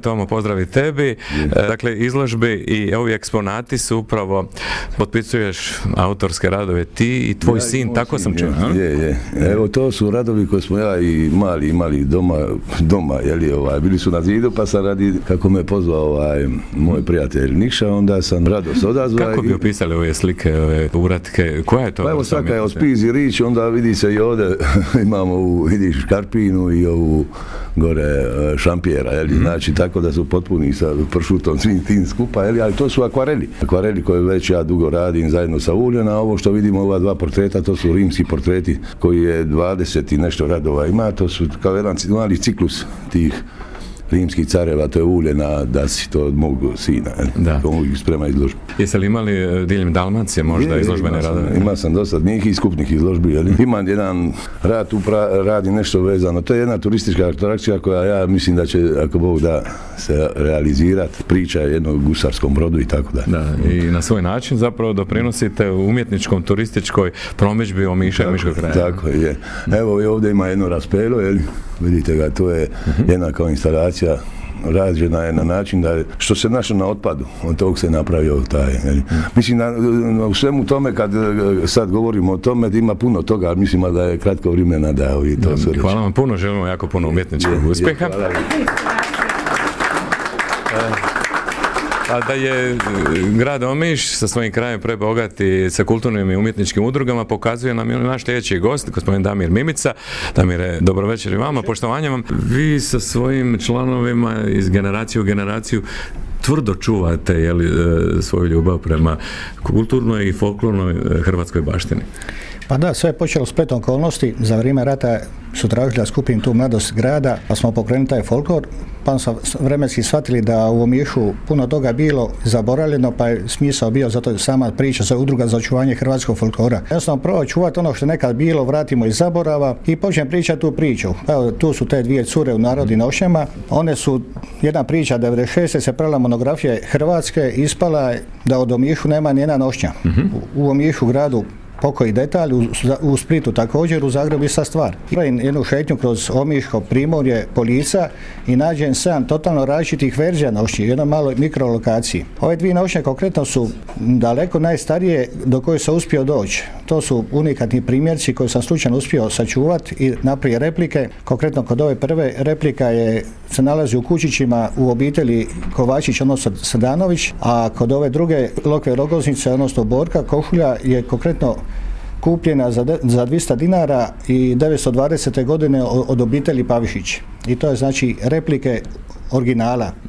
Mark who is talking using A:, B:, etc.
A: Tomo, pozdrav i tebi. Dakle, izložbi i ovi eksponati su upravo, potpisuješ autorske radove ti i tvoj sin, tako sam čuo.
B: Je. Evo, to su radovi koje smo ja i mali imali doma, bili su na zidu, pa sam radi, kako me pozvao moj prijatelj Nikša, onda sam radost odazvao.
A: Kako bi opisali ove slike, ove uratke, koja je to?
B: Pa evo, svaka je o spizi rič, onda vidi se i ovdje imamo vidiš Škarpinu i ovu gore šampijera, znači tako da su potpuni sa pršutom svim tim skupa, ali to su akvareli koje već ja dugo radim zajedno sa Uljena. Ovo što vidimo, ova dva portreta, to su rimski portreti koji je 20 i nešto radova ima, to su kao jedan mali ciklus tih rimskih careva, to je Uljena, da si to od mog sina, koji sprema izložbu.
A: Jeste li imali diljem Dalmacije možda izložbene radove?
B: Ima sam dosta njih i skupnih izložbi, imam jedan rad, radi nešto vezano, to je jedna turistička atrakcija koja ja mislim da će, ako Bog da, se realizirati, priča jednog gusarskom brodu i tako dalje.
A: Da, i na svoj način zapravo doprinosite u umjetničkom, turističkoj promidžbi Omiša i Omiškog kraja.
B: Tako je. Evo i ovdje ima jedno raspelo, vidite ga, to je jedna kao instalacija, rađena je na način da što se našlo na otpadu, od tog se napravio taj. Mislim, u svemu tome, kad sad govorimo o tome, ima puno toga, ali mislim da je kratko vremena da ovi to sve reći.
A: Hvala vam puno, želimo jako puno umjetničkog uspjeha. A da je grad Omiš sa svojim krajem prebogati sa kulturnim i umjetničkim udrugama, pokazuje nam i naš sljedeći gost, gospodin Damir Mimica. Damire, dobro večer i vama, poštovanje vam. Vi sa svojim članovima iz generacije u generaciju tvrdo čuvate svoju ljubav prema kulturnoj i folklornoj hrvatskoj baštini.
C: Pa da, sve je počelo spletom okolnosti. Za vrijeme rata su tražili da skupim tu mladost grada, pa smo pokrenuli taj folklor, pa smo vremenski shvatili da u Omišu puno toga bilo zaboravljeno, pa je smisao bio, zato sama priča za udruga za očuvanje hrvatskog folklora. Ja sam probao čuvati ono što nekad bilo, vratimo iz zaborava i počnem pričati tu priču. Evo, tu su te dvije cure u narodnim nošnjama. One su, jedna priča, 96. se pravila monografija Hrvatske, ispala da od Omišu nema nijedna nošnja. U Omišu gradu pokoji detalj, u Splitu također, u Zagrebu ista stvar. Pravim jednu šetnju kroz Omiško primorje, Polica i nađem 7 totalno različitih verzija nošnji, jednoj maloj mikrolokaciji. Ove dvije nošnje konkretno su daleko najstarije do koje sam uspio doći. To su unikatni primjerci koje sam slučajno uspio sačuvati i napraviti replike. Konkretno kod ove prve replika se nalazi u kućićima u obitelji Kovačić, odnosno Sadanović, a kod ove druge Lokve Rogoznice, odnosno Borka košulja, je konkretno kupljena za 200 dinara i 920. godine od obitelji Pavišić. I to je znači replike originala.